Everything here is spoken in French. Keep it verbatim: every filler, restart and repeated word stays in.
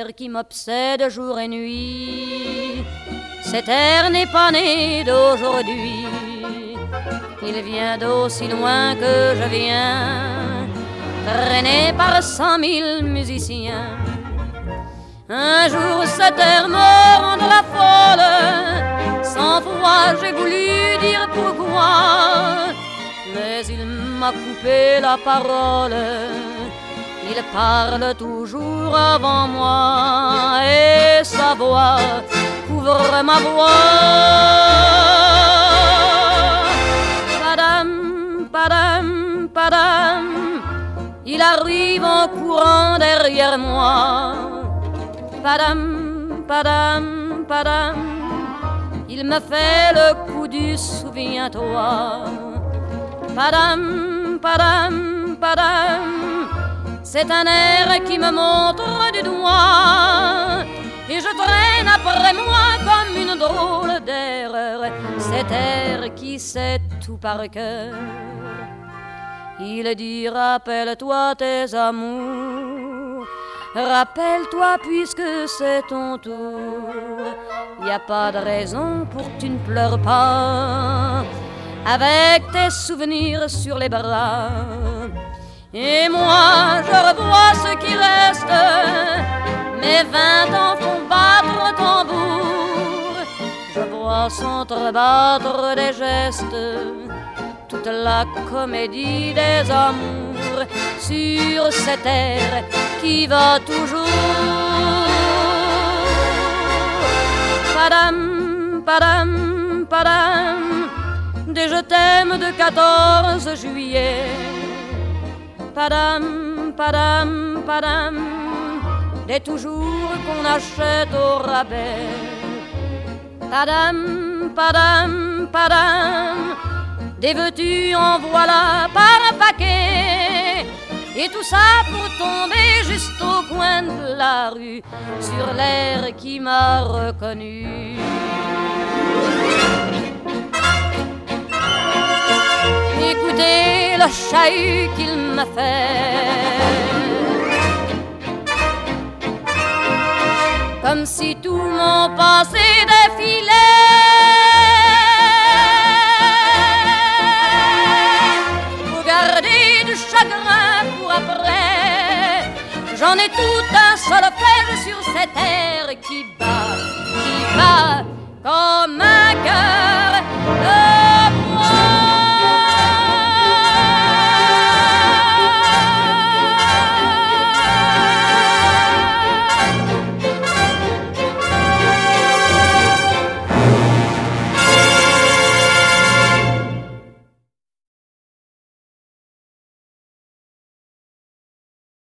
air qui m'obsède jour et nuit. Cet air n'est pas né d'aujourd'hui, il vient d'aussi loin que je viens, traîné par cent mille musiciens. Un jour cet air me rendra folle, cent fois j'ai voulu dire pourquoi, mais il m'a coupé la parole. Il parle toujours avant moi et sa voix couvre ma voix. Padam, padam, padam, il arrive en courant derrière moi. Padam, padam, padam, il me fait le coup du souviens-toi. Padam, padam, padam, c'est un air qui me montre du doigt et je traîne après moi comme une drôle d'erreur cet air qui sait tout par cœur. Il dit rappelle-toi tes amours, rappelle-toi puisque c'est ton tour. Y a pas de raison pour que tu ne pleures pas avec tes souvenirs sur les bras. Et moi je revois ce qui reste, mes vingt ans font battre tambour. Je vois s'entrebattre des gestes, toute la comédie des amours sur cette terre qui va toujours. Padam, padam, padam, des je t'aime de quatorze juillet. Padam, padam, padam, des toujours qu'on achète au rabais. Padam, padam, padam, des veux-tu en voilà par un paquet. Et tout ça pour tomber juste au coin de la rue sur l'air qui m'a reconnu. Écoutez le chahut qu'il m'a fait, comme si tout mon passé défilait. Faut garder du chagrin pour après, j'en ai tout un solfège sur cette terre qui bat, qui bat comme un cœur de